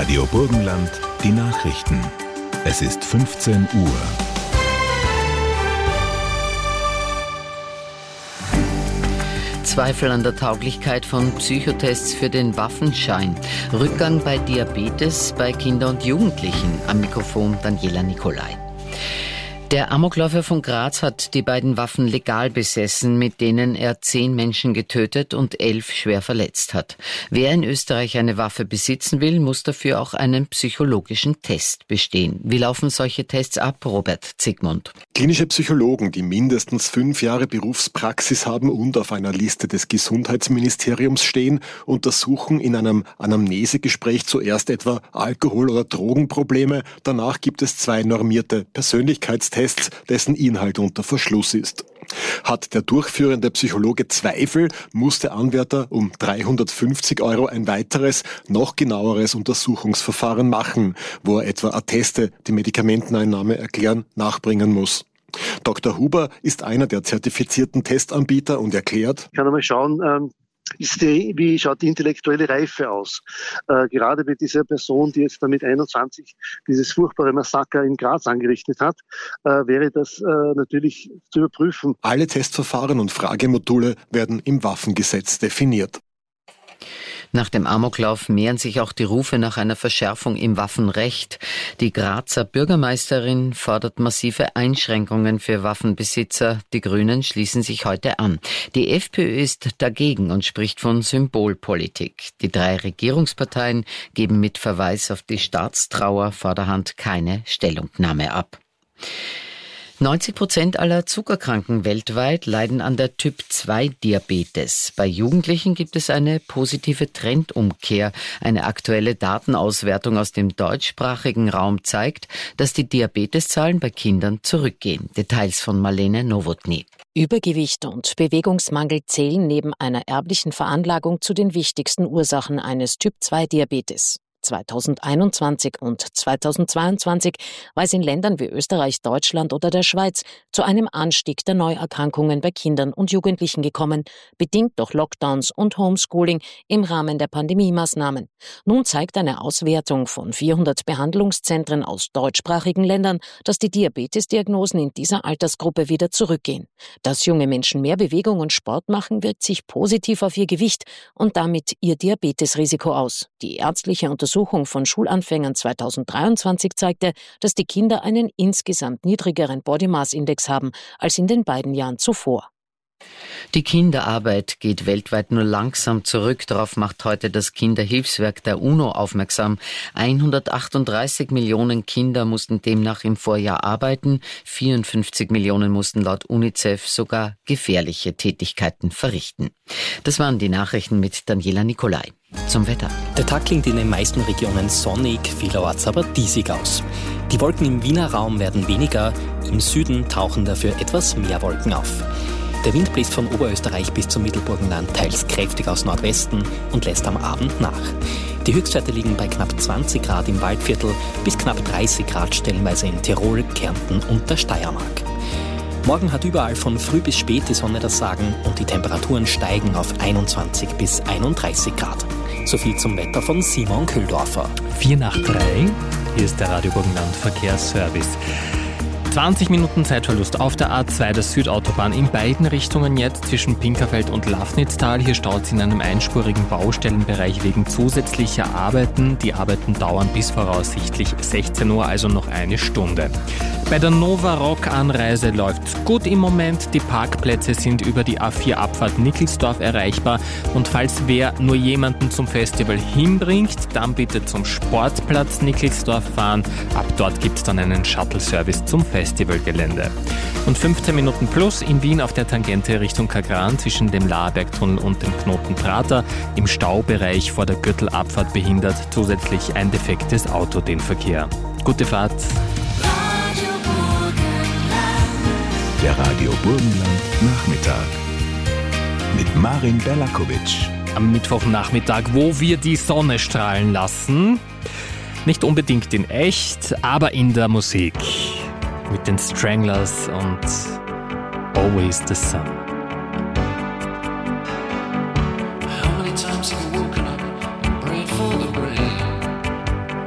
Radio Burgenland, die Nachrichten. Es ist 15 Uhr. Zweifel an der Tauglichkeit von Psychotests für den Waffenschein. Rückgang bei Diabetes bei Kindern und Jugendlichen. Am Mikrofon Daniela Nicolai. Der Amokläufer von Graz hat die beiden Waffen legal besessen, mit denen er 10 Menschen getötet und 11 schwer verletzt hat. Wer in Österreich eine Waffe besitzen will, muss dafür auch einen psychologischen Test bestehen. Wie laufen solche Tests ab, Robert Zigmund? Klinische Psychologen, die mindestens 5 Jahre Berufspraxis haben und auf einer Liste des Gesundheitsministeriums stehen, untersuchen in einem Anamnesegespräch zuerst etwa Alkohol- oder Drogenprobleme. Danach gibt es 2 normierte Persönlichkeitstests, dessen Inhalt unter Verschluss ist. Hat der durchführende Psychologe Zweifel, muss der Anwärter um 350 € ein weiteres, noch genaueres Untersuchungsverfahren machen, wo er etwa Atteste, die Medikamenteneinnahme erklären, nachbringen muss. Dr. Huber ist einer der zertifizierten Testanbieter und erklärt: Ich kann einmal schauen, wie schaut die intellektuelle Reife aus? Gerade bei dieser Person, die jetzt mit 21 dieses furchtbare Massaker in Graz angerichtet hat, wäre das natürlich zu überprüfen. Alle Testverfahren und Fragemodule werden im Waffengesetz definiert. Nach dem Amoklauf mehren sich auch die Rufe nach einer Verschärfung im Waffenrecht. Die Grazer Bürgermeisterin fordert massive Einschränkungen für Waffenbesitzer. Die Grünen schließen sich heute an. Die FPÖ ist dagegen und spricht von Symbolpolitik. Die 3 Regierungsparteien geben mit Verweis auf die Staatstrauer vorderhand keine Stellungnahme ab. 90% aller Zuckerkranken weltweit leiden an der Typ-2-Diabetes. Bei Jugendlichen gibt es eine positive Trendumkehr. Eine aktuelle Datenauswertung aus dem deutschsprachigen Raum zeigt, dass die Diabeteszahlen bei Kindern zurückgehen. Details von Marlene Nowotny. Übergewicht und Bewegungsmangel zählen neben einer erblichen Veranlagung zu den wichtigsten Ursachen eines Typ-2-Diabetes. 2021 und 2022 war es in Ländern wie Österreich, Deutschland oder der Schweiz zu einem Anstieg der Neuerkrankungen bei Kindern und Jugendlichen gekommen, bedingt durch Lockdowns und Homeschooling im Rahmen der Pandemiemaßnahmen. Nun zeigt eine Auswertung von 400 Behandlungszentren aus deutschsprachigen Ländern, dass die Diabetesdiagnosen in dieser Altersgruppe wieder zurückgehen. Dass junge Menschen mehr Bewegung und Sport machen, wirkt sich positiv auf ihr Gewicht und damit ihr Diabetesrisiko aus. Die ärztliche Untersuchung von Schulanfängern 2023 zeigte, dass die Kinder einen insgesamt niedrigeren Body Mass Index haben als in den beiden Jahren zuvor. Die Kinderarbeit geht weltweit nur langsam zurück. Darauf macht heute das Kinderhilfswerk der UNO aufmerksam. 138 Millionen Kinder mussten demnach im Vorjahr arbeiten. 54 Millionen mussten laut UNICEF sogar gefährliche Tätigkeiten verrichten. Das waren die Nachrichten mit Daniela Nicolai. Zum Wetter. Der Tag klingt in den meisten Regionen sonnig, vielerorts aber diesig aus. Die Wolken im Wiener Raum werden weniger, im Süden tauchen dafür etwas mehr Wolken auf. Der Wind bläst von Oberösterreich bis zum Mittelburgenland teils kräftig aus Nordwesten und lässt am Abend nach. Die Höchstwerte liegen bei knapp 20 Grad im Waldviertel bis knapp 30 Grad stellenweise in Tirol, Kärnten und der Steiermark. Morgen hat überall von früh bis spät die Sonne das Sagen und die Temperaturen steigen auf 21 bis 31 Grad. Soviel zum Wetter von Simon Kühldorfer. 4:03, hier ist der Radio Burgenland Verkehrsservice. 20 Minuten Zeitverlust auf der A2 der Südautobahn in beiden Richtungen jetzt zwischen Pinkerfeld und Lafnitztal. Hier staut es in einem einspurigen Baustellenbereich wegen zusätzlicher Arbeiten. Die Arbeiten dauern bis voraussichtlich 16 Uhr, also noch eine Stunde. Bei der Nova Rock Anreise läuft's gut im Moment. Die Parkplätze sind über die A4 Abfahrt Nickelsdorf erreichbar. Und falls wer nur jemanden zum Festival hinbringt, dann bitte zum Sportplatz Nickelsdorf fahren. Ab dort gibt's dann einen Shuttle-Service zum Festivalgelände. Und 15 Minuten plus in Wien auf der Tangente Richtung Kagran zwischen dem Laerbergtunnel und dem Knoten Prater. Im Staubereich vor der Gürtelabfahrt behindert zusätzlich ein defektes Auto den Verkehr. Gute Fahrt! Der Radio Burgenland Nachmittag mit Marin Berlakovic. Am Mittwochnachmittag, wo wir die Sonne strahlen lassen. Nicht unbedingt in echt, aber in der Musik. Mit den Stranglers und Always the Sun. How many times have you woken up and prayed for the rain?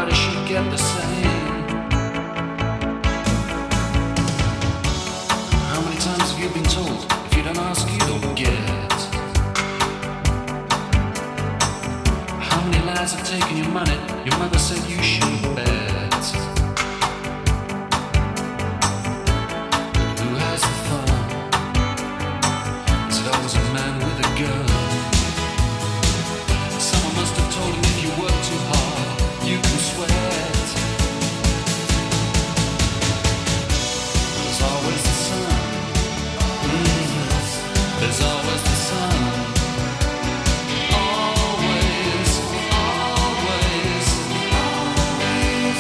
everybody should get the same. How many times have you been told, if you don't ask, you don't get? How many lies have taken your money? Your mother said you shouldn't bet. Who has the fun? Is it always a man with a gun? Someone must have told him if you work too hard, you can sweat. There's always the sun. There's always the sun. Always, always, always.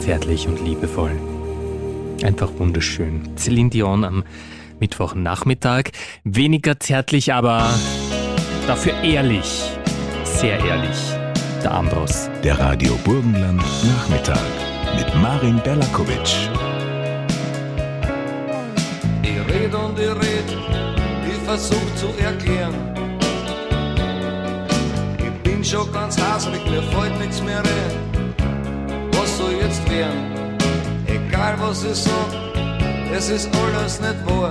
zärtlich und liebevoll. Einfach wunderschön. Celine Dion am Mittwochnachmittag. Weniger zärtlich, aber dafür ehrlich. Sehr ehrlich. Der Ambros. Der Radio Burgenland Nachmittag mit Marin Berlakovic. Ich red und ich red, ich versuch zu erklären. Ich bin schon ganz hasrig, mir fällt nichts mehr ein. Was soll jetzt werden? Egal was ich sag, es ist alles nicht wahr.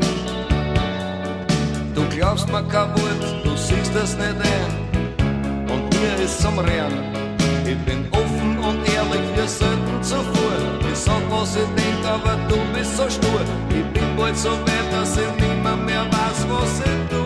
Du glaubst mir kein Wort, du siehst das nicht ein. Und mir ist zum Rennen. Ich bin offen und ehrlich, wir selten zuvor. Ich sag was ich denk, aber du bist so stur. Ich bin bald so weit, dass ich nimmer mehr weiß, was ich tu.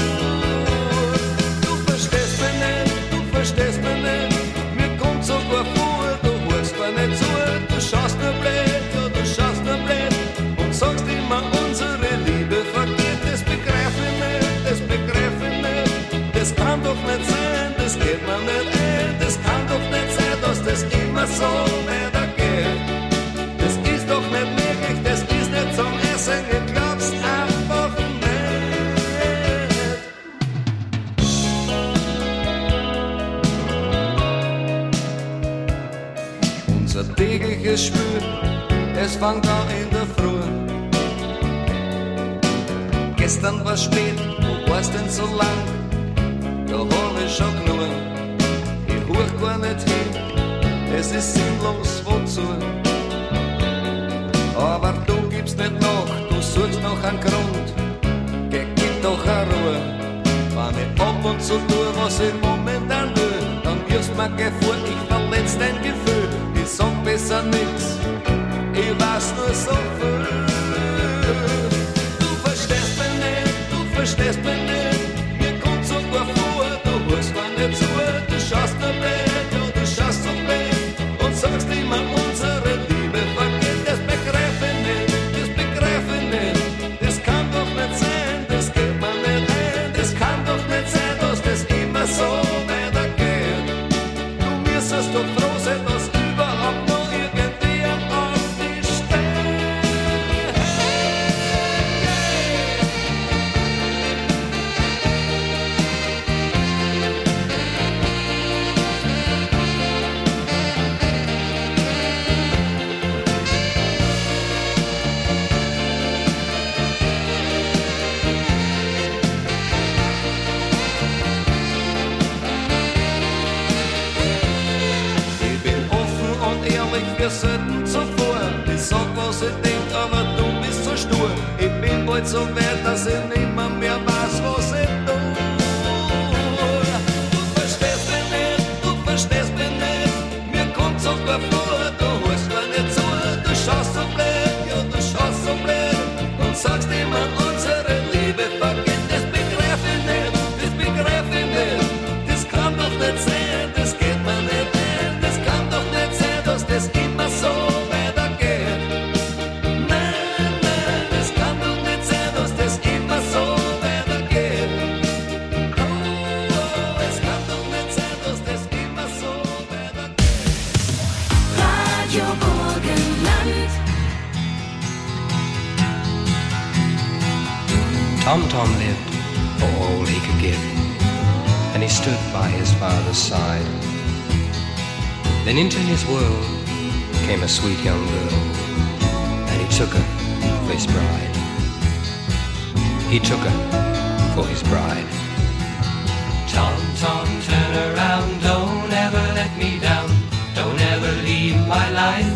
Du verstehst mich nicht, du verstehst mich nicht. Mir kommt sogar vor, du hörst mir nicht zu. Du schaust nur blöd, ja du schaust nur blöd. Und sagst immer, unsere Liebe vergeht. Das begreif ich nicht, das begreif ich nicht. Das kann doch nicht sein, das geht mir nicht ein. Das kann doch nicht sein, dass das immer so weitergeht. Das ist doch nicht möglich, das ist nicht zum Essen. Ich glaub's einfach nicht. Unser tägliches Spiel, es fängt an in der Früh. Gestern war spät, wo war's denn so lang? Da hab ich schon genug. Ich huch gar nicht hin, es ist sinnlos, wozu? Aber du gibst nicht nach, du suchst noch einen Grund. Gib doch eine Ruhe. Wenn ich ab und zu tue, was ich momentan will, dann wirfst mir geh vor, ich verletz dein Gefühl. Ich sag besser nix, ich weiß nur so viel. Du verstehst mich nicht, du verstehst mich nicht. Mir kommt sogar vor, du hörst mir nicht zu. Du schaust nur blöd, ja du schaust so blöd. Und sagst immer, unsere Liebe vergeht. Das begreif ich nicht, das begreif ich nicht. Das kann doch nicht sein, das geht mir nicht ein. Das kann doch nicht sein, dass das immer so weitergeht. Du müsstest doch froh sein, dass überhaupt noch irgendwie auf dich steht. Ich bin offen und ehrlich, wir selten zuvor. Ich sag was ich denk, aber du bist so stur. Ich bin bald so weit, dass ich nimmer mehr weiß, was ich tu. Du verstehst mich nicht, du verstehst mich nicht. Mir kommt sogar vor, du hörst mir nicht zu. Du schaust so blöd, ja du schaust so blöd. Und sagst immer, unsere Liebe vergeht. Das begreif ich nicht, das begreif ich nicht. Das kann doch nicht sein, das geht mir nicht ein. Das kann doch nicht sein, dass das immer so weitergeht. Nein, nein, das kann doch nicht sein, dass das immer so weitergeht. Oh, es kann doch nicht sein, dass das immer so weitergeht. Radio Burgenland. Tom lived for all he could give, and he stood by his father's side. Then into his world came a sweet young girl, and he took her for his bride. He took her for his bride. Tom, Tom, turn around, don't ever let me down, don't ever leave my life.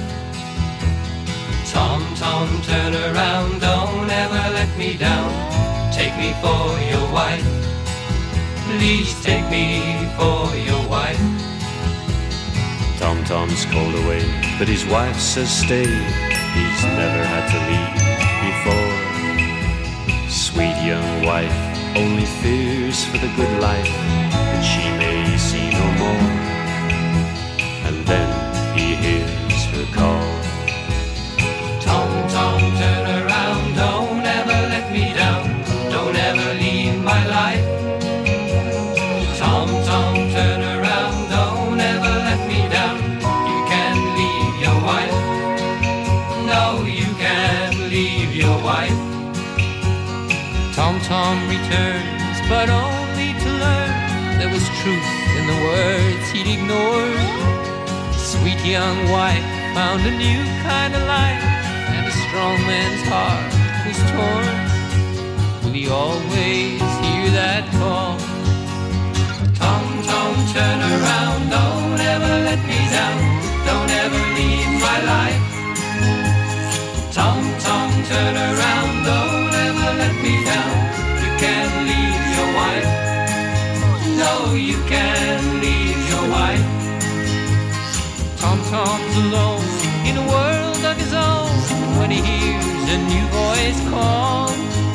Tom, Tom, turn around, don't ever let me down, take me for your wife. Please take me for your wife. Tom Tom's called away, but his wife says stay. He's never had to leave before. Sweet young wife only fears for the good life that she may see no more. And then he hears her call. Tom, Tom, turn around, don't ever let me down, don't ever leave my life. Tom, Tom, turn around, don't ever let me down, you can't leave your wife. Tom Tom returns, but only to learn there was truth in the words he'd ignored. Sweet young wife found a new kind of life, and a strong man's heart was torn. Will he always hear that call? Tom Tom, turn around, don't ever let me down, don't ever leave my life. Tom Tom, turn around, don't ever let me down, you can't leave your wife. No, you can't leave your wife. Tom Tom's alone in a world of his own when he hears a new voice call.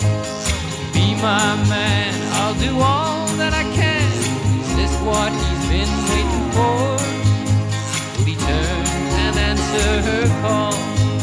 Be my man, I'll do all that I can. Is this what he's been waiting for? Will he turn and answer her call?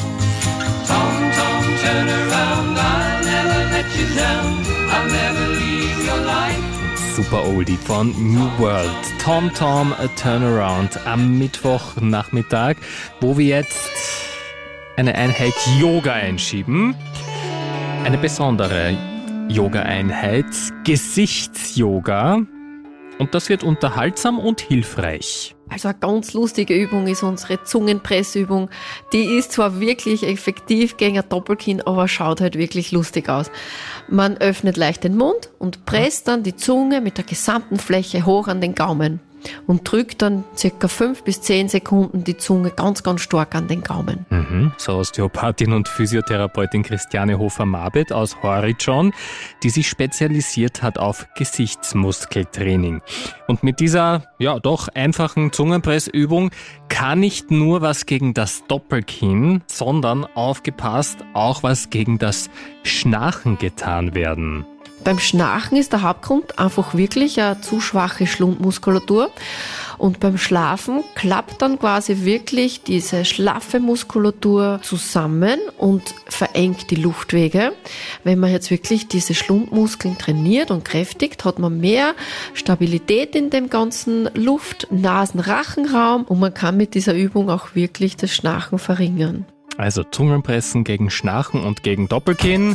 Tom Tom, turn around, I'll never let you down, I'll never leave your life. Super Oldie von New World. Tom Tom, a Turnaround am Mittwochnachmittag, wo wir jetzt eine Einheit Yoga einschieben. Eine besondere Yoga-Einheit, Gesichtsyoga. Und das wird unterhaltsam und hilfreich. Also eine ganz lustige Übung ist unsere Zungenpressübung. Die ist zwar wirklich effektiv gegen ein Doppelkinn, aber schaut halt wirklich lustig aus. Man öffnet leicht den Mund und presst dann die Zunge mit der gesamten Fläche hoch an den Gaumen und drückt dann ca. 5 bis 10 Sekunden die Zunge ganz, ganz stark an den Gaumen. So Osteopathin und Physiotherapeutin Christiane Hofer-Marbet aus Horizon, die sich spezialisiert hat auf Gesichtsmuskeltraining. Und mit dieser, doch einfachen Zungenpressübung kann nicht nur was gegen das Doppelkinn, sondern, aufgepasst, auch was gegen das Schnarchen getan werden. Beim Schnarchen ist der Hauptgrund einfach wirklich eine zu schwache Schlundmuskulatur. Und beim Schlafen klappt dann quasi wirklich diese schlaffe Muskulatur zusammen und verengt die Luftwege. Wenn man jetzt wirklich diese Schlundmuskeln trainiert und kräftigt, hat man mehr Stabilität in dem ganzen Luft-Nasen-Rachenraum und man kann mit dieser Übung auch wirklich das Schnarchen verringern. Also Zungenpressen gegen Schnarchen und gegen Doppelkinn.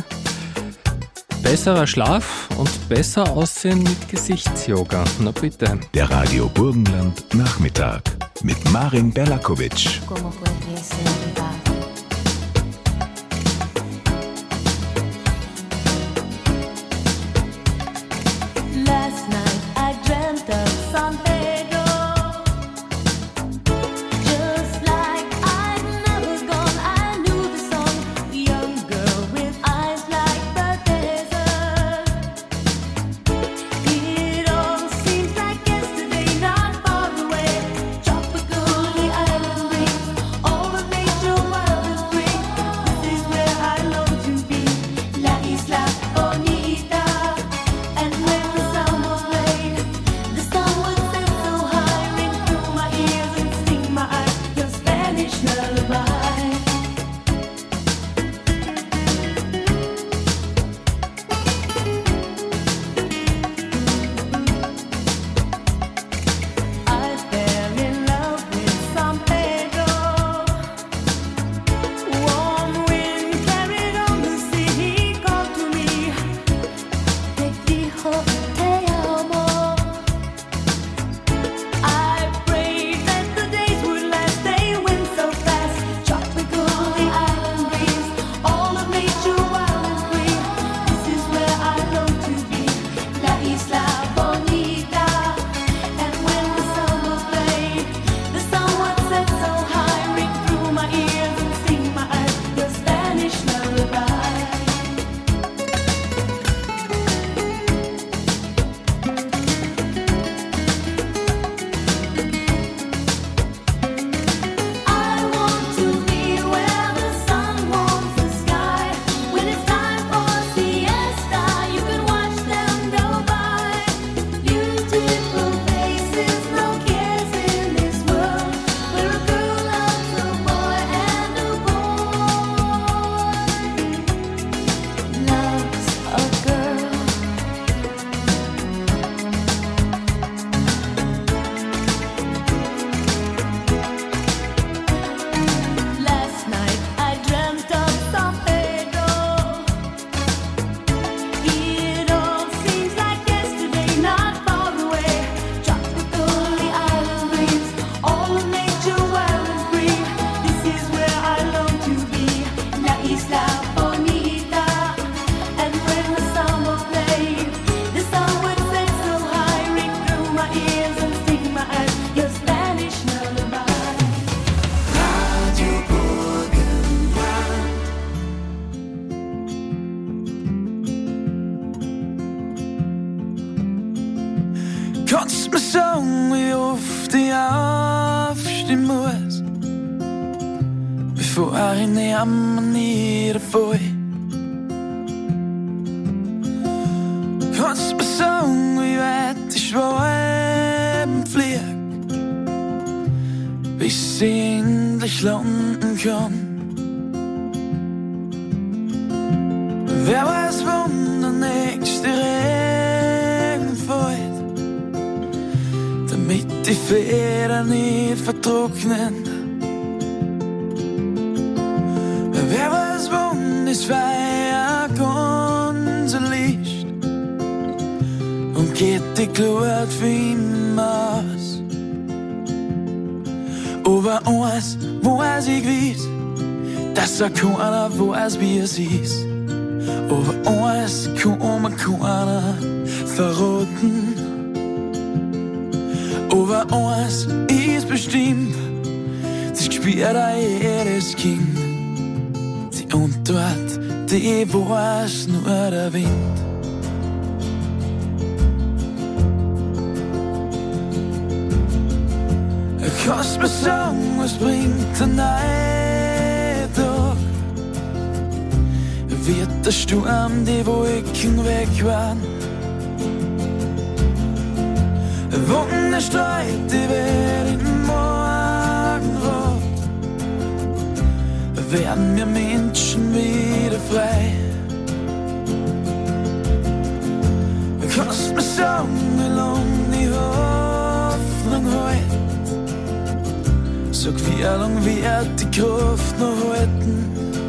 Besserer Schlaf und besser aussehen mit Gesichtsyoga. Na bitte. Der Radio Burgenland Nachmittag mit Marin Berlakovic. All the nature Kannst mir sagen, wie oft ich aufstehen muss, bevor ich nimmer niederfall? Kannst mir sagen, wie weit ich schweben flieg, bis ich endlich landen kann? Wer weiß, wann der nächste Regen fällt, damit die Federn nicht vertrocknen. Wer weiß, wann das Feuer ganz erlischt und geht die Glut für immer aus. Aber eins weiß ich gewiss, dass keiner weiß, wie es ist. Aber eins kann mir keiner verraten. Aber eins ist bestimmt, das spürt jedes Kind. Die Antwort, die weiß nur der Wind. Kannst mir sagen, was bringt der neue Tag? Wird der Sturm die Wolken wegwahren? Wann der Streit die Welt im Morgenrot, werden wir Menschen wieder frei. Kannst mir sagen, wie lang die Hoffnung hält? Sag, wie lang wird die Kraft noch halten?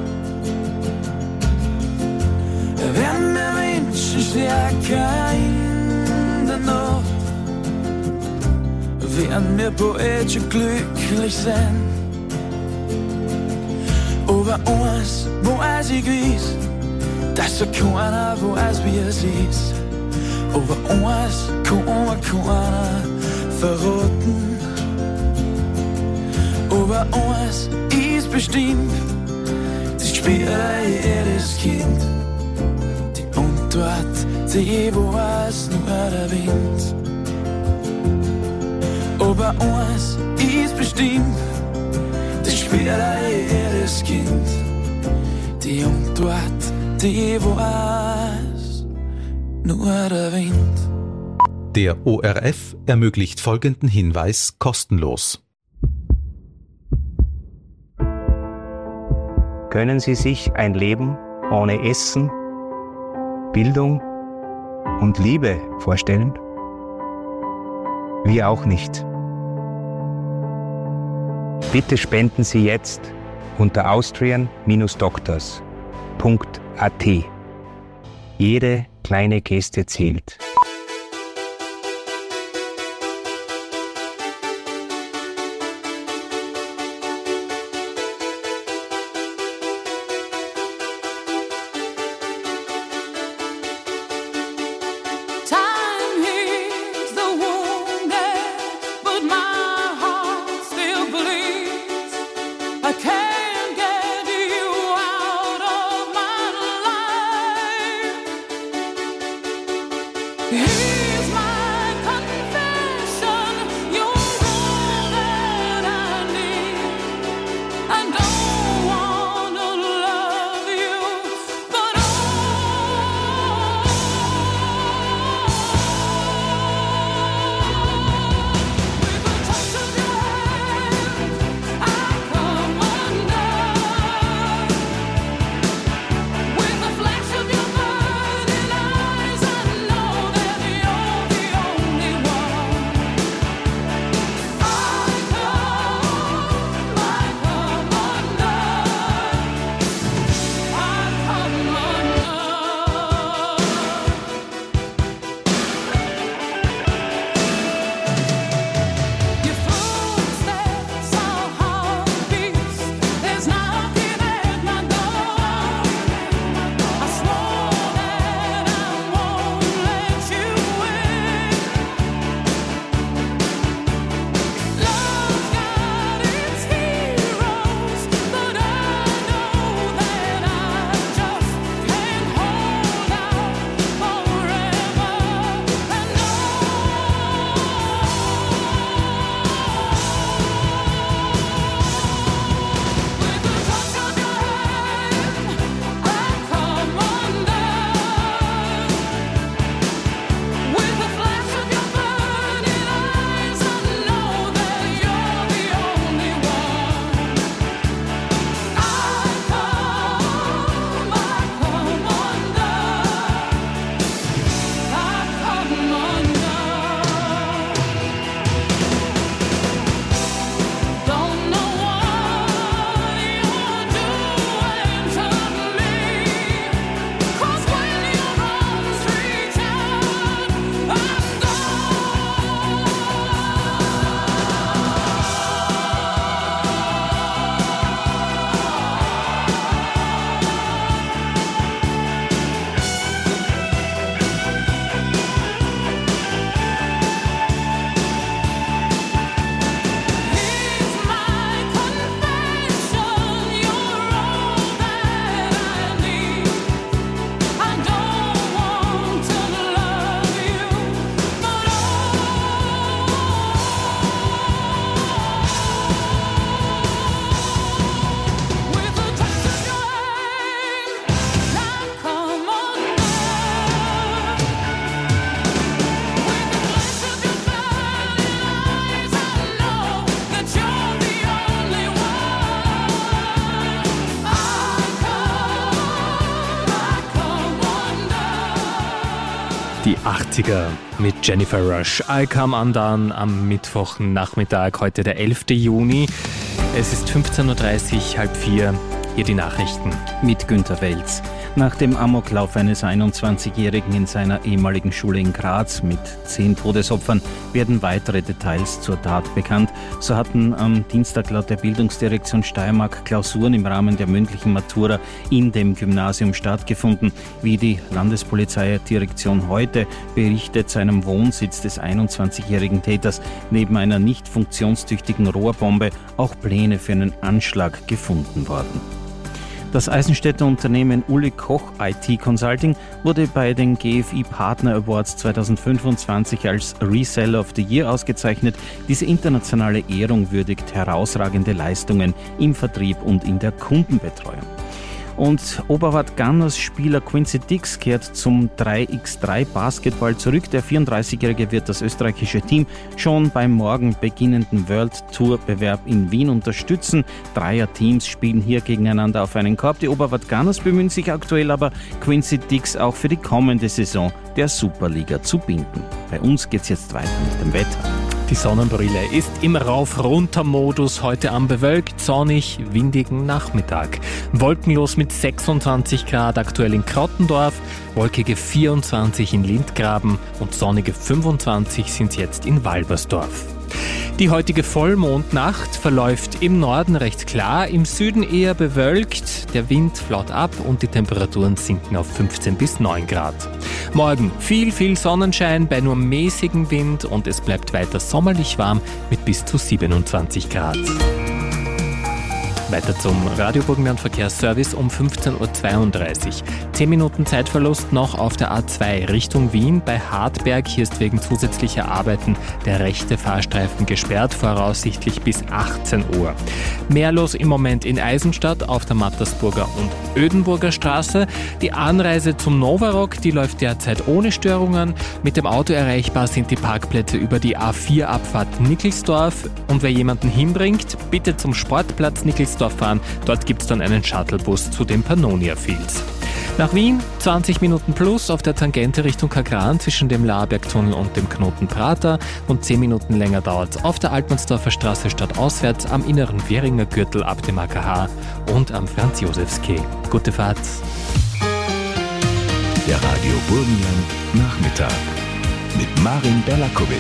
Werden wir Menschen stärker in der Nacht? Werden wir bald schon glücklich sein? Aber eins weiß ich gewiss, dass keiner weiß, wie es ist. Aber eins kann mir keiner verraten. Aber eins ist bestimmt, das spürt jedes Kind. Die Antwort, die weiß nur der Wind. Aber eins ist bestimmt, das spürt jedes Kind. Die Antwort, die weiß nur der Wind. Der ORF ermöglicht folgenden Hinweis kostenlos. Können Sie sich ein Leben ohne Essen, Bildung und Liebe vorstellen? Wir auch nicht. Bitte spenden Sie jetzt unter austrian-doctors.at. Jede kleine Geste zählt. With a flash of your burning eyes, I know that you're Die 80er mit Jennifer Rush. I Come Undone am Mittwochnachmittag, heute der 11. Juni. Es ist 15.30 Uhr, 3:30. Hier die Nachrichten mit Günter Welz. Nach dem Amoklauf eines 21-Jährigen in seiner ehemaligen Schule in Graz mit 10 Todesopfern werden weitere Details zur Tat bekannt. So hatten am Dienstag laut der Bildungsdirektion Steiermark Klausuren im Rahmen der mündlichen Matura in dem Gymnasium stattgefunden. Wie die Landespolizeidirektion heute berichtet, zu einem Wohnsitz des 21-jährigen Täters neben einer nicht funktionstüchtigen Rohrbombe auch Pläne für einen Anschlag gefunden worden. Das Eisenstädter Unternehmen Uli Koch IT Consulting wurde bei den GFI Partner Awards 2025 als Reseller of the Year ausgezeichnet. Diese internationale Ehrung würdigt herausragende Leistungen im Vertrieb und in der Kundenbetreuung. Und Oberwart Gunners Spieler Quincy Dix kehrt zum 3x3 Basketball zurück. Der 34-Jährige wird das österreichische Team schon beim morgen beginnenden World Tour Bewerb in Wien unterstützen. Dreier-Teams spielen hier gegeneinander auf einen Korb. Die Oberwart Gunners bemühen sich aktuell aber, Quincy Dix auch für die kommende Saison der Superliga zu binden. Bei uns geht's jetzt weiter mit dem Wetter. Die Sonnenbrille ist im Rauf-Runter-Modus heute am bewölkt, sonnig, windigen Nachmittag. Wolkenlos mit 26 Grad aktuell in Krottendorf, wolkige 24 in Lindgraben und sonnige 25 sind jetzt in Walbersdorf. Die heutige Vollmondnacht verläuft im Norden recht klar, im Süden eher bewölkt, der Wind flaut ab und die Temperaturen sinken auf 15 bis 9 Grad. Morgen viel Sonnenschein bei nur mäßigem Wind und es bleibt weiter sommerlich warm mit bis zu 27 Grad. Weiter zum Radio Burgenland Verkehrsservice um 15.32 Uhr. 10 Minuten Zeitverlust noch auf der A2 Richtung Wien bei Hartberg. Hier ist wegen zusätzlicher Arbeiten der rechte Fahrstreifen gesperrt, voraussichtlich bis 18 Uhr. Mehr los im Moment in Eisenstadt auf der Mattersburger und Ödenburger Straße. Die Anreise zum Novarock, die läuft derzeit ohne Störungen. Mit dem Auto erreichbar sind die Parkplätze über die A4-Abfahrt Nickelsdorf. Und wer jemanden hinbringt, bitte zum Sportplatz Nickelsdorf fahren. Dort gibt es dann einen Shuttlebus zu den Pannonia Fields. Nach Wien 20 Minuten plus auf der Tangente Richtung Kagran zwischen dem Laarbergtunnel und dem Knoten Prater und 10 Minuten länger dauert es auf der Altmannsdorfer Straße stadtauswärts am inneren Währinger Gürtel ab dem AKH und am Franz-Josefs-Quai. Gute Fahrt. Der Radio Burgenland Nachmittag mit Marin Belakovic.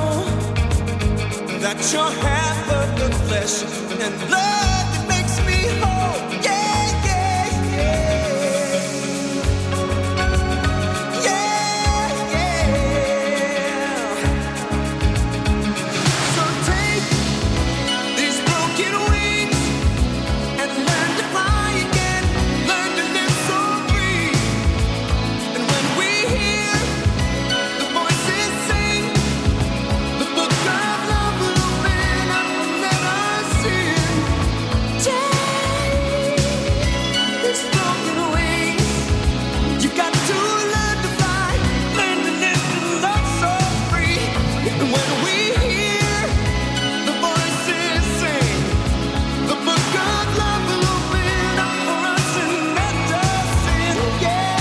know that you're half of the flesh and blood that makes me whole. Yeah, yeah, yeah. Yeah, yeah. So take these broken wings and learn to fly again. Learn to live so free. And when we hear the voices sing, the book of love will open up and let us in. Take these broken wings. You got to learn to fly, learn to live and love so free. And when we hear the voices sing, the book of love will open up for us and let us in. Yeah,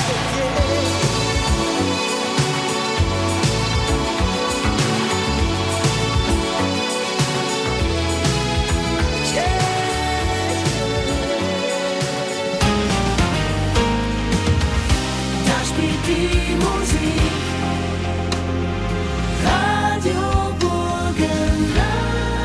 Da spielt die Musik, Radio Burgenland.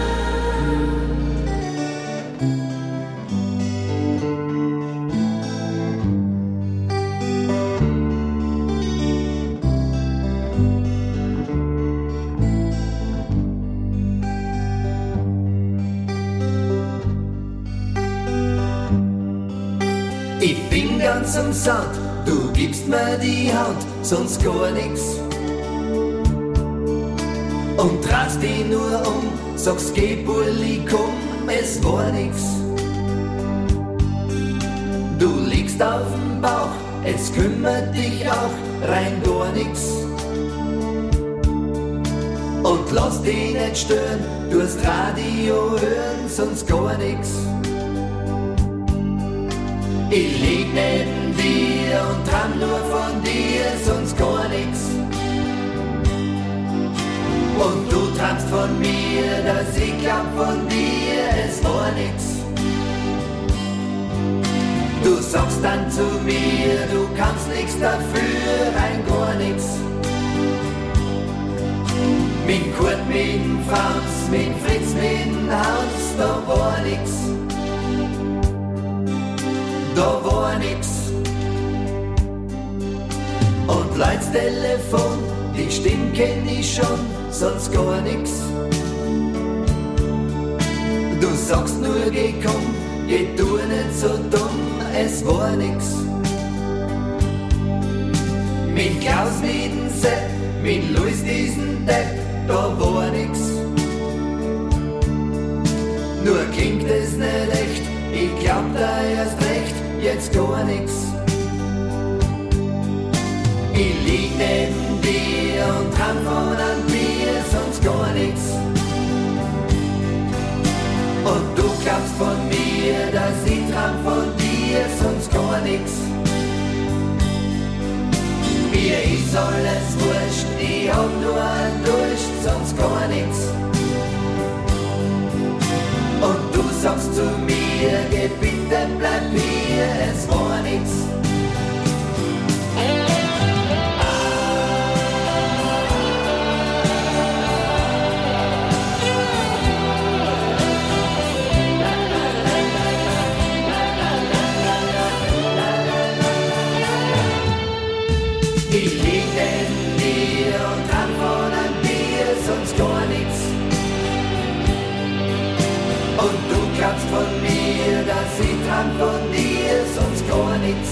Ich bin ganz am Sand, du gibst mir die Hand, sonst gar nix. Und drehst dich nur um, sagst geh Bulli, komm, es war nix. Du liegst auf dem Bauch, es kümmert dich auch rein gar nix. Und lass dich nicht stören, du hast Radio hören, sonst gar nix. Ich lieg neben dir und träum nur von dir, sonst gar nix. Und du träumst von mir, dass ich glaub von dir, es war nix. Du sagst dann zu mir, du kannst nix dafür, rein gar nix. Mit Kurt, mit Franz, mit Fritz, mit Hans, da war nix. Da war nix. Und Leut's Telefon, die Stimme kenn ich schon, sonst gar nix. Du sagst nur, geh komm, geh du nicht so dumm, es war nix. Mit Klaus, mit dem Sepp, mit Luis, diesen Depp, da war nix. Nur klingt es nicht echt, ich glaub da erst recht, jetzt gar nix. Ich lieg neben dir und träum von einem Bier, sonst gar nix. Und du glaubst von mir, dass ich träum von dir, sonst gar nix. Mir ist alles wurscht, ich hab nur einen Durst, sonst gar nix. Und du sagst zu mir, geh bitte, bleib hier, es war nix. Ich lieg neben dir und träum von einem Bier, sonst gar nix. Und du glaubst von mir, dass ich träum von dir, sonst gar nix.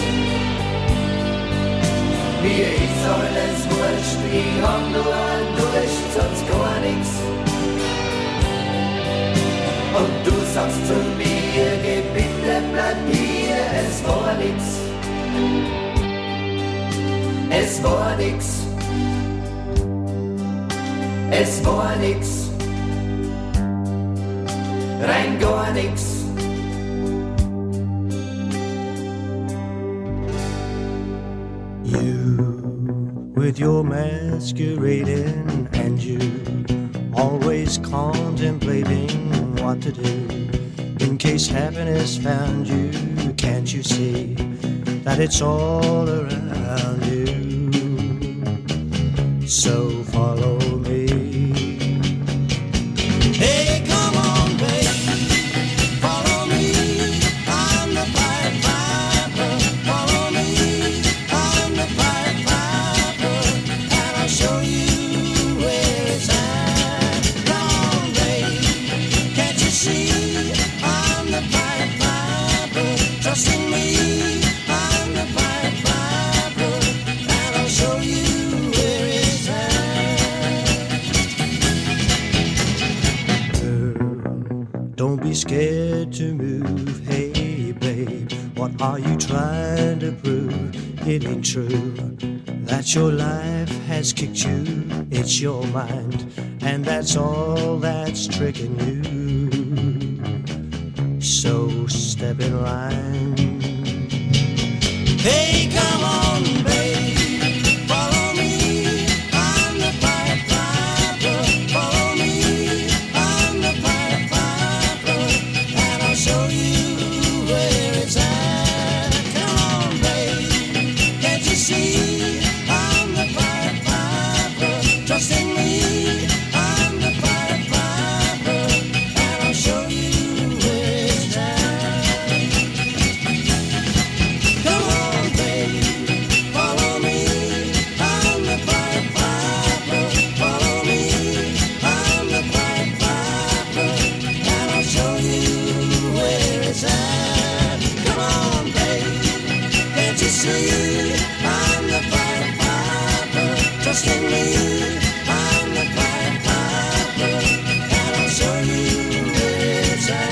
Mir ist alles wurscht, ich hab nur einen Durst, sonst gar nix. Und du sagst zu mir, geh bitte, bleib hier, es war nix. Es war nix. Es war nix. Rein gar nix. You, with your masquerading, and you always contemplating what to do in case happiness found you. Can't you see that it's all around you? So follow me Don't be scared to move. Hey, babe, what are you trying to prove? It ain't true that your life has kicked you. It's your mind, and that's all that's tricking you. So step in line. Hey, come on, babe, follow me. I'm the Pied Piper. Follow me. I'm the Pied Piper, and I'll show you where it's at. Come on, babe, can't you see? I'm the Pied Piper. Trust in me. I'm the Pied Piper, and I'll show you where it's at. Come on, babe, follow me. I'm the Pied Piper. Follow me. I'm the Pied Piper, and I'll show you where it's at. Come on, babe, can't you see? I'm the Pied Piper. Trust in me. I'm the Pied Piper, and I'll show you where it's at.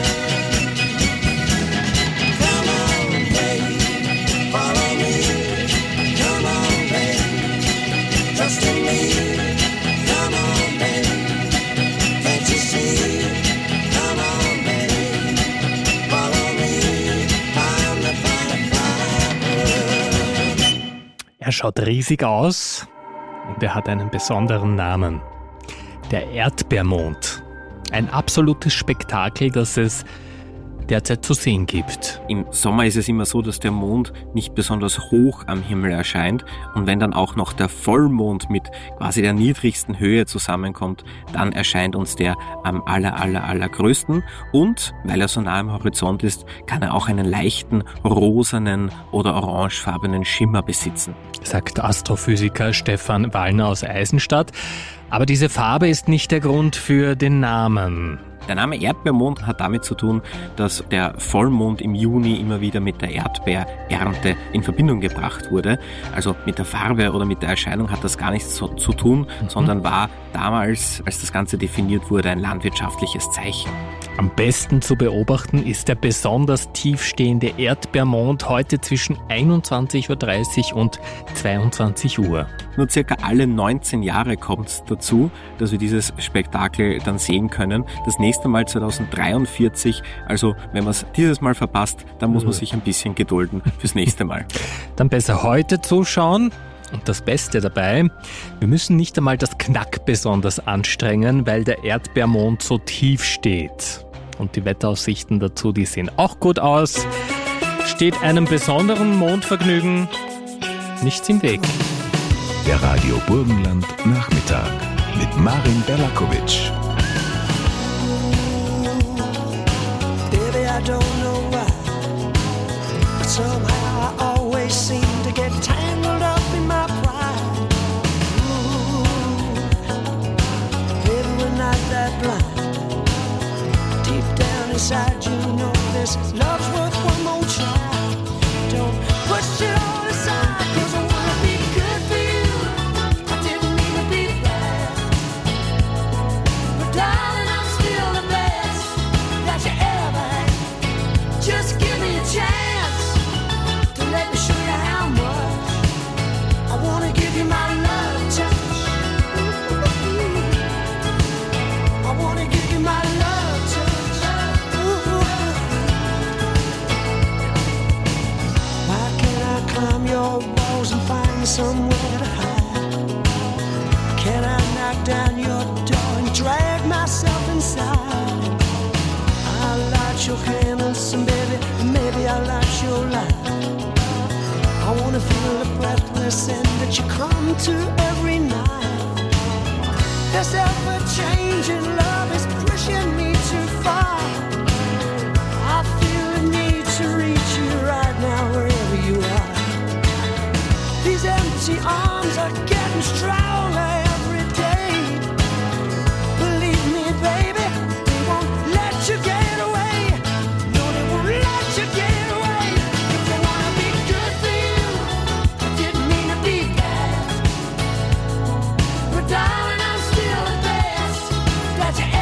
Come on, babe, follow me. Come on, babe, trust in me. Come on, babe, can't you see? Come on, babe, follow me. I'm the Pied Piper. Er schaut riesig aus und er hat einen besonderen Namen. Der Erdbeermond. Ein absolutes Spektakel, das es derzeit zu sehen gibt. Im Sommer ist es immer so, dass der Mond nicht besonders hoch am Himmel erscheint und wenn dann auch noch der Vollmond mit quasi der niedrigsten Höhe zusammenkommt, dann erscheint uns der am allergrößten und weil er so nah am Horizont ist, kann er auch einen leichten rosanen oder orangefarbenen Schimmer besitzen. Sagt Astrophysiker Stefan Wallner aus Eisenstadt. Aber diese Farbe ist nicht der Grund für den Namen. Der Name Erdbeermond hat damit zu tun, dass der Vollmond im Juni immer wieder mit der Erdbeerernte in Verbindung gebracht wurde. Also mit der Farbe oder mit der Erscheinung hat das gar nichts zu tun, sondern war damals, als das Ganze definiert wurde, ein landwirtschaftliches Zeichen. Am besten zu beobachten ist der besonders tiefstehende Erdbeermond heute zwischen 21.30 Uhr und 22 Uhr. Nur circa alle 19 Jahre kommt es dazu, dass wir dieses Spektakel dann sehen können. Das nächste Mal 2043, also wenn man es dieses Mal verpasst, dann muss man sich ein bisschen gedulden fürs nächste Mal. Dann besser heute zuschauen. Und das Beste dabei, wir müssen nicht einmal das Knack besonders anstrengen, weil der Erdbeermond so tief steht. Und die Wetteraussichten dazu, die sehen auch gut aus. Steht einem besonderen Mondvergnügen nichts im Weg. Der Radio Burgenland Nachmittag mit Marin Berlakovic. Baby, I don't know why, but somehow I always seem to get tangled up in my pride. Ooh, baby, we're not that blind. Deep down inside, you know this love's worth one more try. Don't push it all aside, 'cause I wanna be good for you. I didn't mean to be bad, but darling, I'm still the best that you ever had. Just give me a chance to let me show you how much I wanna give you my love touch. I wanna give you my love touch. Why can't I climb your walls and find somewhere to hide? Can I knock down your door and drag myself inside? I'll light your candles and baby, maybe I'll light your light. I wanna feel the breathless end that you come to every night. This ever-changing love is pushing me too far. I feel the need to reach you right now wherever you are. These empty arms are getting stronger every day. Believe me, baby, they won't let you get away. No, they won't let you get away. If they wanna be good for you, I didn't mean to be bad. But darling, I'm still the best that you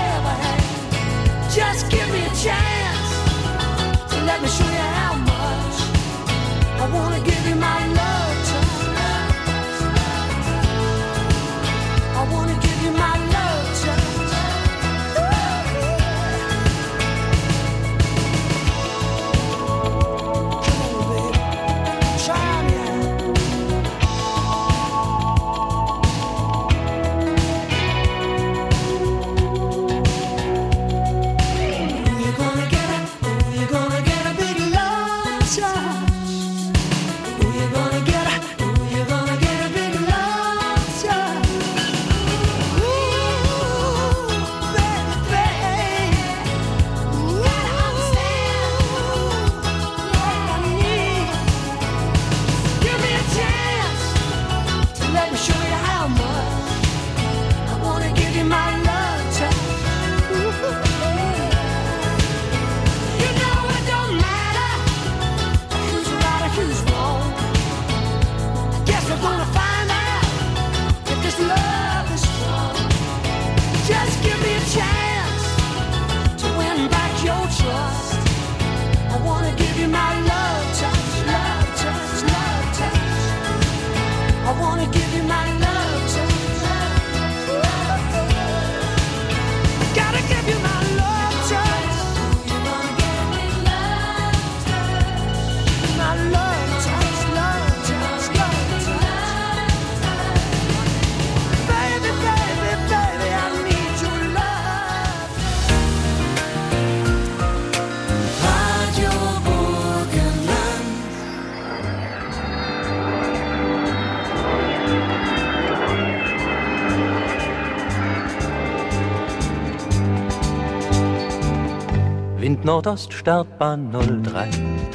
Wind Nordost, Startbahn 03.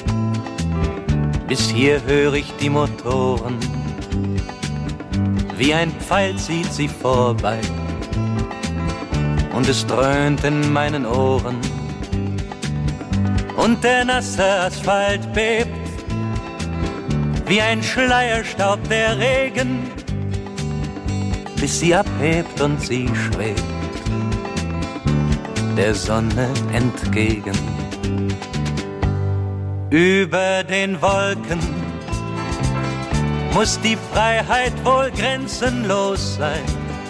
Bis hier höre ich die Motoren, wie ein Pfeil zieht sie vorbei. Und es dröhnt in meinen Ohren. Und der nasse Asphalt bebt, wie ein Schleierstaub der Regen, bis sie abhebt und sie schwebt der Sonne entgegen. Über den Wolken muss die Freiheit wohl grenzenlos sein.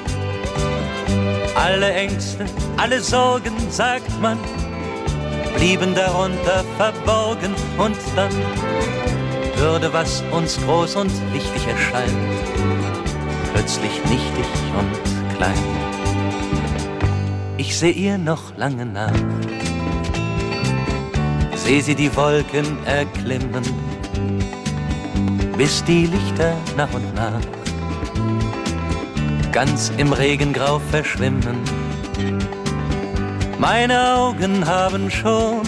Alle Ängste, alle Sorgen, sagt man, blieben darunter verborgen. Und dann würde, was uns groß und wichtig erscheint, plötzlich nichtig und klein. Ich seh ihr noch lange nach, seh sie die Wolken erklimmen, bis die Lichter nach und nach ganz im Regengrau verschwimmen. Meine Augen haben schon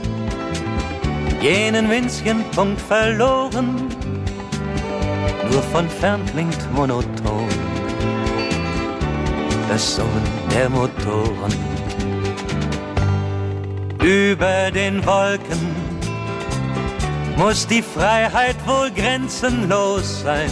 jenen winzigen Punkt verloren, nur von fern klingt monoton das Summen der Motoren. Über den Wolken muss die Freiheit wohl grenzenlos sein.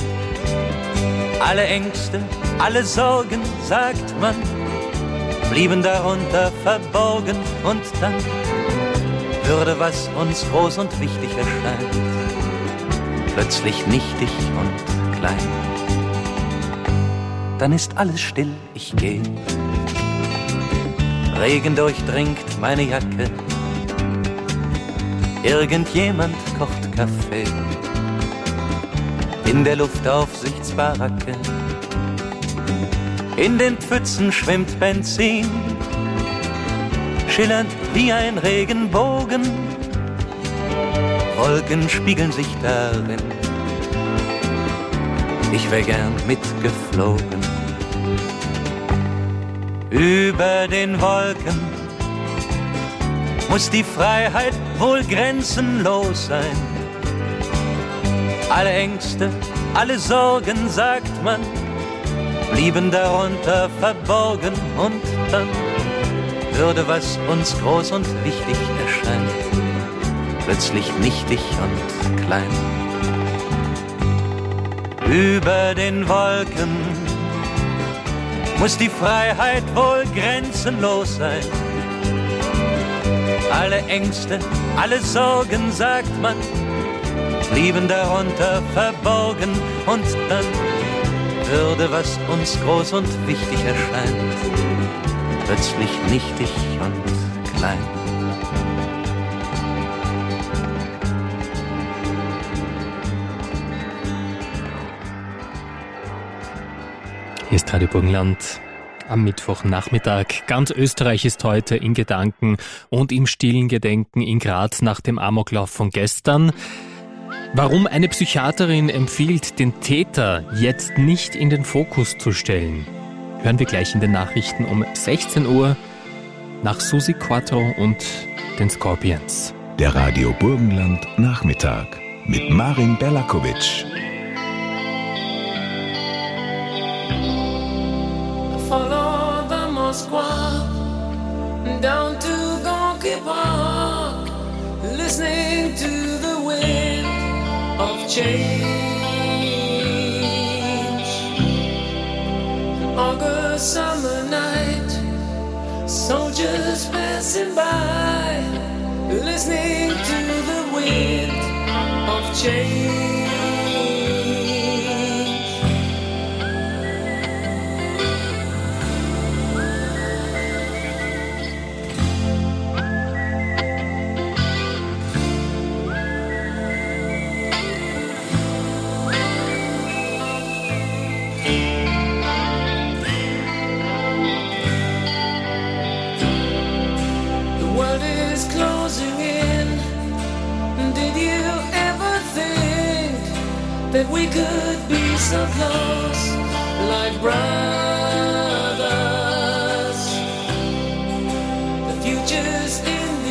Alle Ängste, alle Sorgen, sagt man, blieben darunter verborgen. Und dann würde, was uns groß und wichtig erscheint, plötzlich nichtig und klein. Dann ist alles still, ich geh. Regen durchdringt meine Jacke. Irgendjemand kocht Kaffee in der Luftaufsichtsbaracke. In den Pfützen schwimmt Benzin, schillernd wie ein Regenbogen. Wolken spiegeln sich darin. Ich wär gern mitgeflogen. Über den Wolken muss die Freiheit wohl grenzenlos sein. Alle Ängste, alle Sorgen, sagt man, blieben darunter verborgen. Und dann würde, was uns groß und wichtig erscheint, plötzlich nichtig und klein. Über den Wolken muss die Freiheit wohl grenzenlos sein. Alle Ängste, alle Sorgen, sagt man, blieben darunter verborgen. Und dann würde, was uns groß und wichtig erscheint, plötzlich nichtig und klein. Hier ist Radio Burgenland am Mittwochnachmittag. Ganz Österreich ist heute in Gedanken und im stillen Gedenken in Graz nach dem Amoklauf von gestern. Warum eine Psychiaterin empfiehlt, den Täter jetzt nicht in den Fokus zu stellen, hören wir gleich in den Nachrichten um 16 Uhr nach Susi Quattro und den Scorpions. Der Radio Burgenland Nachmittag mit Marin Belakovic. Follow the Moskwa down to Gonky Park, listening to the wind of change. An August summer night, soldiers passing by, listening to the wind of change. That we could be so close, like brothers. The future's in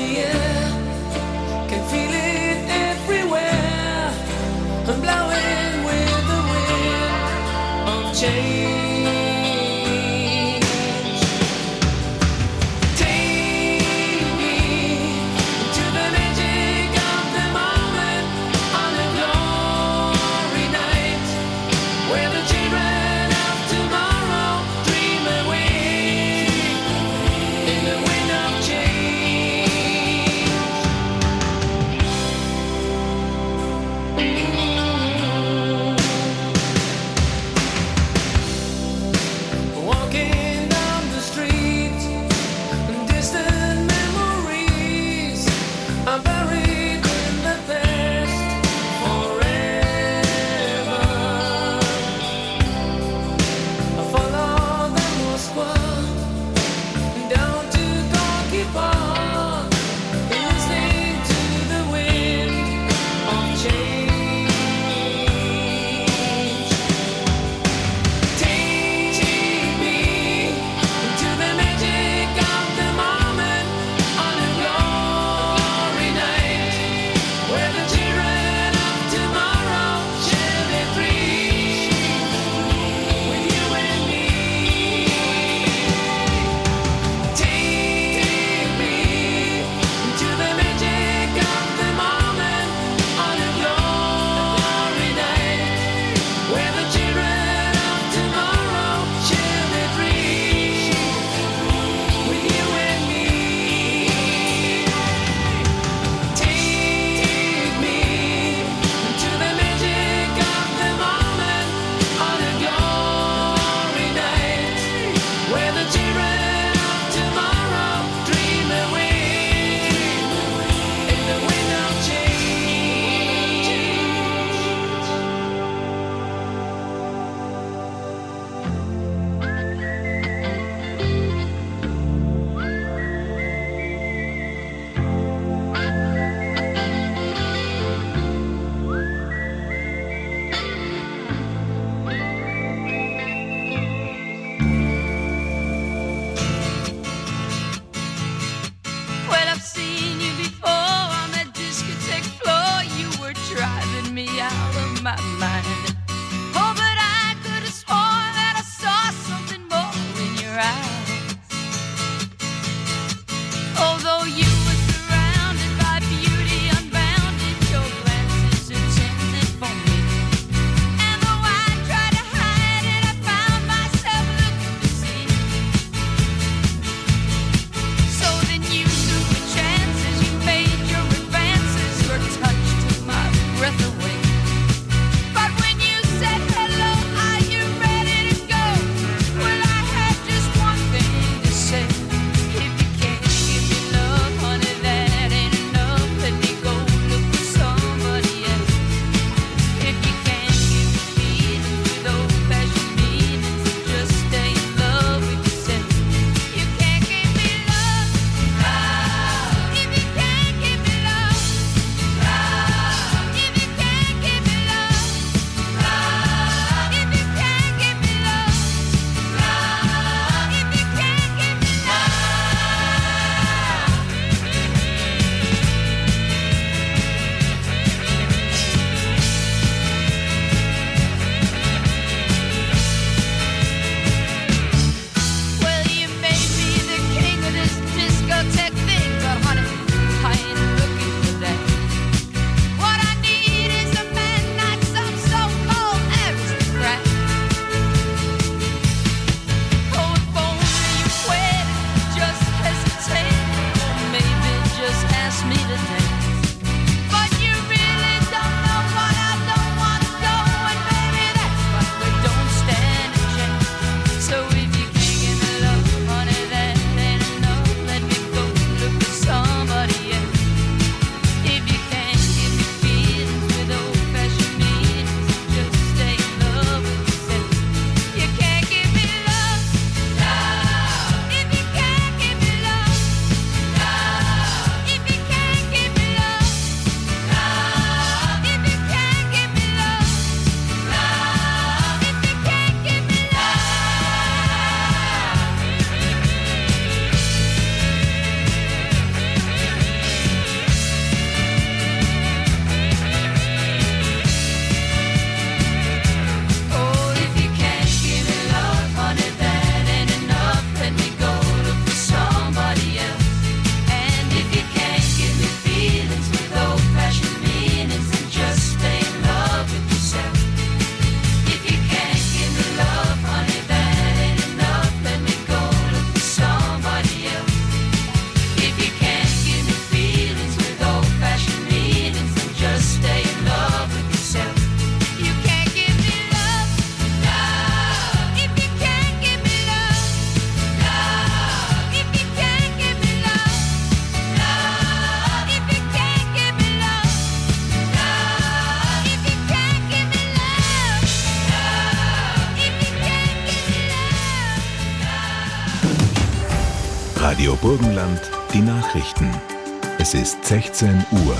Radio Burgenland, die Nachrichten. Es ist 16 Uhr.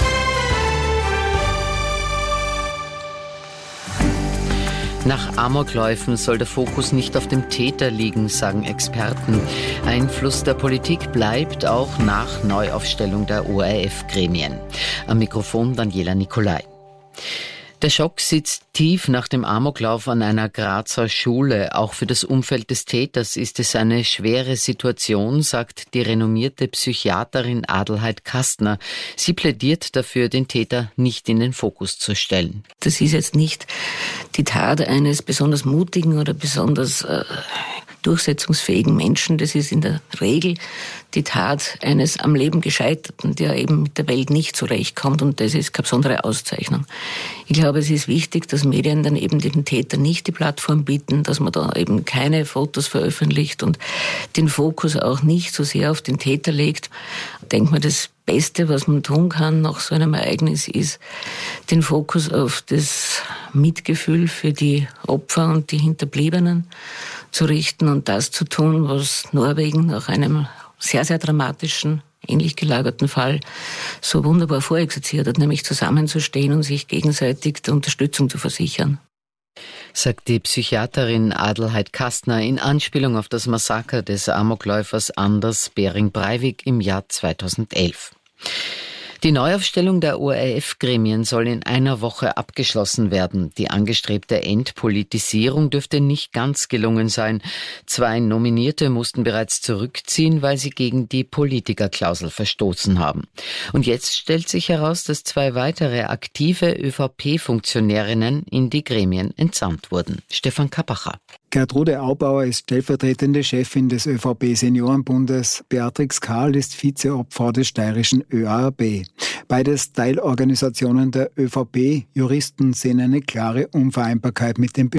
Nach Amokläufen soll der Fokus nicht auf dem Täter liegen, sagen Experten. Einfluss der Politik bleibt auch nach Neuaufstellung der ORF-Gremien. Am Mikrofon Daniela Nicolai. Der Schock sitzt tief nach dem Amoklauf an einer Grazer Schule. Auch für das Umfeld des Täters ist es eine schwere Situation, sagt die renommierte Psychiaterin Adelheid Kastner. Sie plädiert dafür, den Täter nicht in den Fokus zu stellen. Das ist jetzt nicht die Tat eines besonders mutigen oder besonders durchsetzungsfähigen Menschen. Das ist in der Regel die Tat eines am Leben Gescheiterten, der eben mit der Welt nicht zurechtkommt, und das ist keine besondere Auszeichnung. Ich glaube, es ist wichtig, dass Medien dann eben den Tätern nicht die Plattform bieten, dass man da eben keine Fotos veröffentlicht und den Fokus auch nicht so sehr auf den Täter legt. Ich denke mal, das Beste, was man tun kann nach so einem Ereignis, ist, den Fokus auf das Mitgefühl für die Opfer und die Hinterbliebenen zu richten und das zu tun, was Norwegen nach einem sehr, sehr dramatischen, ähnlich gelagerten Fall so wunderbar vorexerziert hat, nämlich zusammenzustehen und sich gegenseitig der Unterstützung zu versichern. Sagt die Psychiaterin Adelheid Kastner in Anspielung auf das Massaker des Amokläufers Anders Behring Breivik im Jahr 2011. Die Neuaufstellung der ORF-Gremien soll in einer Woche abgeschlossen werden. Die angestrebte Entpolitisierung dürfte nicht ganz gelungen sein. 2 Nominierte mussten bereits zurückziehen, weil sie gegen die Politikerklausel verstoßen haben. Und jetzt stellt sich heraus, dass 2 weitere aktive ÖVP-Funktionärinnen in die Gremien entsandt wurden. Stefan Kappacher. Gertrude Aubauer ist stellvertretende Chefin des ÖVP-Seniorenbundes. Beatrix Karl ist Vizeobfrau des steirischen ÖARB. Beides Teilorganisationen der ÖVP. Juristen sehen eine klare Unvereinbarkeit mit dem